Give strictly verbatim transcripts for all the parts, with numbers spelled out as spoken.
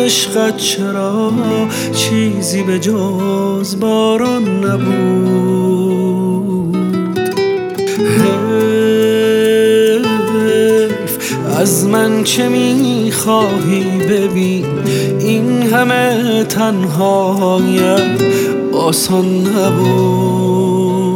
عشقت چرا چیزی به جز باران نبود. حیف از من چه میخواهی ببین، این همه تنهایم آسان نبود.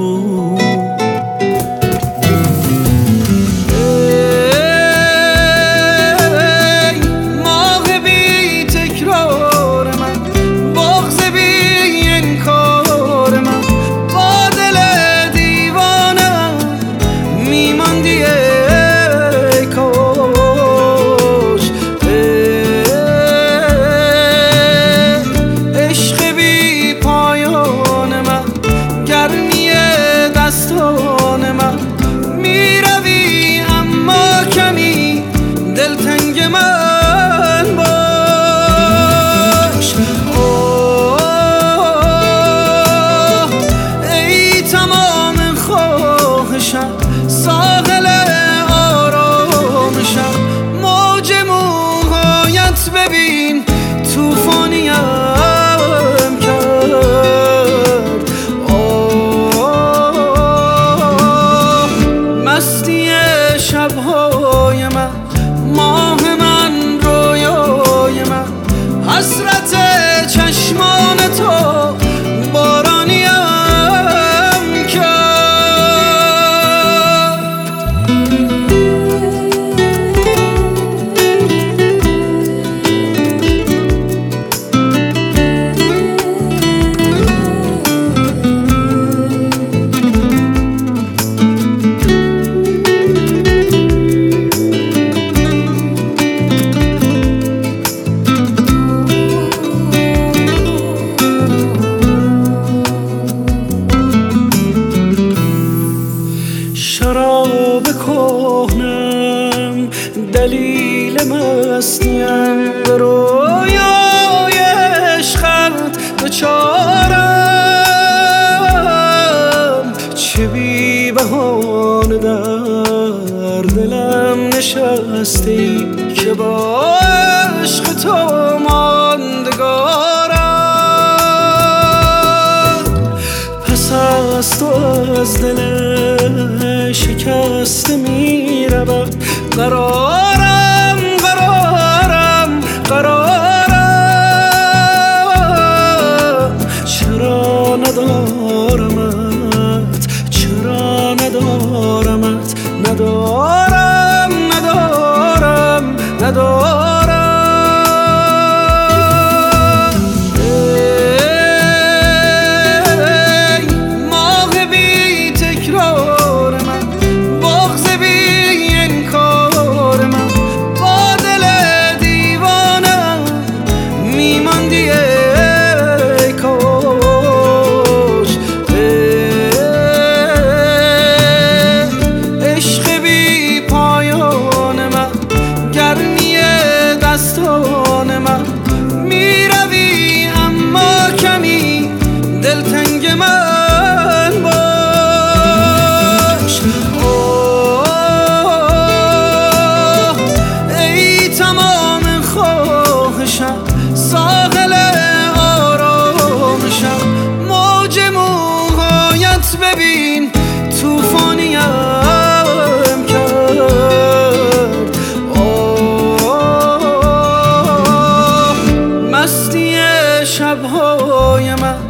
ساحل آرامشم، موج موهایت ببین توفانیم کرد. آه مستی شبهای من، ماه من، رویای من، حسرت چشمان تو بارانیم شراب کهنم، دلیل مستیم، به رویای عشقت دچارم. چه بی بهانه در دلم نشستی که با عشق تو ماندگارم. پس از تو از دل شکسته می رود قرارم، قرارم، قرارم. چرا ندارمت، چرا ندارمت، ندارم، ندارم، ندارم. ساحل آرامشم، موج موهایت ببین توفانیم کرد. آه مستی شبهای من،